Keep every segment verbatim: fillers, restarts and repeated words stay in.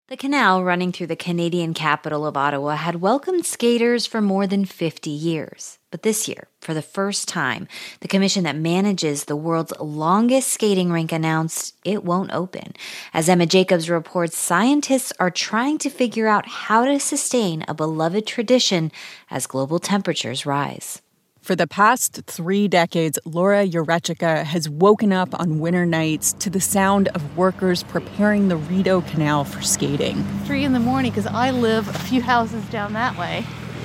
The canal running through the Canadian capital of Ottawa had welcomed skaters for more than fifty years. But this year, for the first time, the commission that manages the world's longest skating rink announced it won't open. As Emma Jacobs reports, scientists are trying to figure out how to sustain a beloved tradition as global temperatures rise. For the past three decades, Laura Urechika has woken up on winter nights to the sound of workers preparing the Rideau Canal for skating. Three in the morning, because I live a few houses down that way.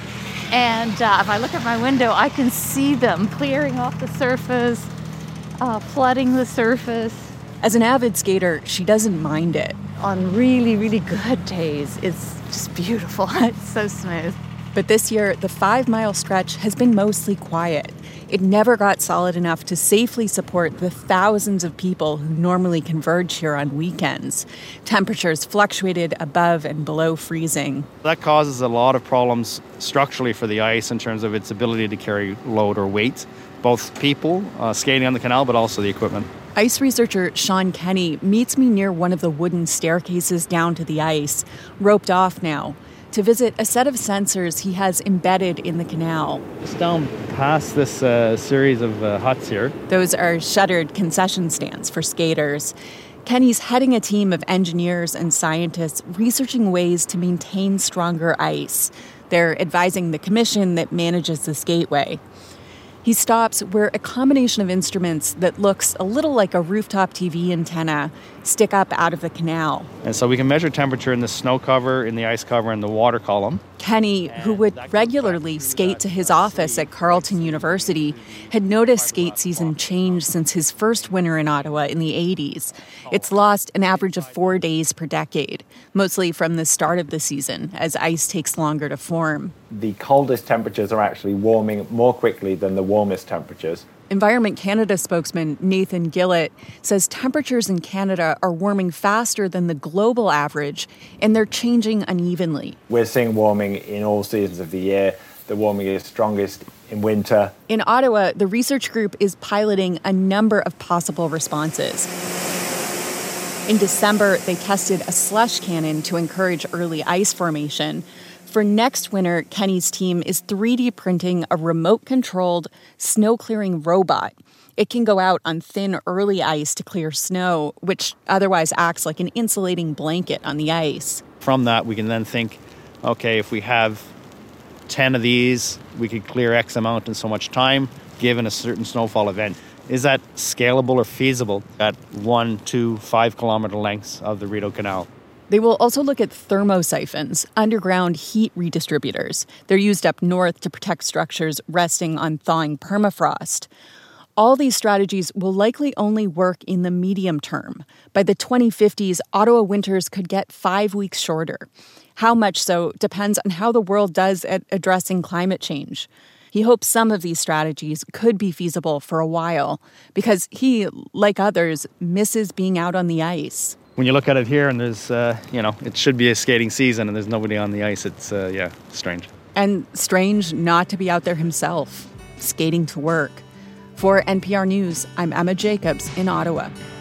And uh, if I look at my window, I can see them clearing off the surface, uh, flooding the surface. As an avid skater, she doesn't mind it. On really, really good days, it's just beautiful. It's so smooth. But this year, the five-mile stretch has been mostly quiet. It never got solid enough to safely support the thousands of people who normally converge here on weekends. Temperatures fluctuated above and below freezing. That causes a lot of problems structurally for the ice in terms of its ability to carry load or weight, both people uh, skating on the canal, but also the equipment. Ice researcher Sean Kenny meets me near one of the wooden staircases down to the ice, roped off now, to visit a set of sensors he has embedded in the canal. Just down past this uh, series of uh, huts here. Those are shuttered concession stands for skaters. Kenny's heading a team of engineers and scientists researching ways to maintain stronger ice. They're advising the commission that manages the skateway. He stops where a combination of instruments that looks a little like a rooftop T V antenna stick up out of the canal. And so we can measure temperature in the snow cover, in the ice cover, and the water column. Kenny, who would regularly skate to his office at Carleton University, had noticed skate season change since his first winter in Ottawa in the eighties. It's lost an average of four days per decade, mostly from the start of the season, as ice takes longer to form. The coldest temperatures are actually warming more quickly than the warmest temperatures. Environment Canada spokesman Nathan Gillett says temperatures in Canada are warming faster than the global average, and they're changing unevenly. We're seeing warming in all seasons of the year. The warming is strongest in winter. In Ottawa, the research group is piloting a number of possible responses. In December, they tested a slush cannon to encourage early ice formation. For next winter, Kenny's team is three D printing a remote-controlled snow-clearing robot. It can go out on thin early ice to clear snow, which otherwise acts like an insulating blanket on the ice. From that, we can then think, okay, if we have ten of these, we could clear X amount in so much time, given a certain snowfall event. Is that scalable or feasible at one, two, five kilometer lengths of the Rideau Canal? They will also look at thermosiphons, underground heat redistributors. They're used up north to protect structures resting on thawing permafrost. All these strategies will likely only work in the medium term. By the twenty fifties, Ottawa winters could get five weeks shorter. How much so depends on how the world does at addressing climate change. He hopes some of these strategies could be feasible for a while because he, like others, misses being out on the ice. When you look at it here and there's, uh, you know, it should be a skating season and there's nobody on the ice, it's, uh, yeah, strange. And strange not to be out there himself, skating to work. For N P R News, I'm Emma Jacobs in Ottawa.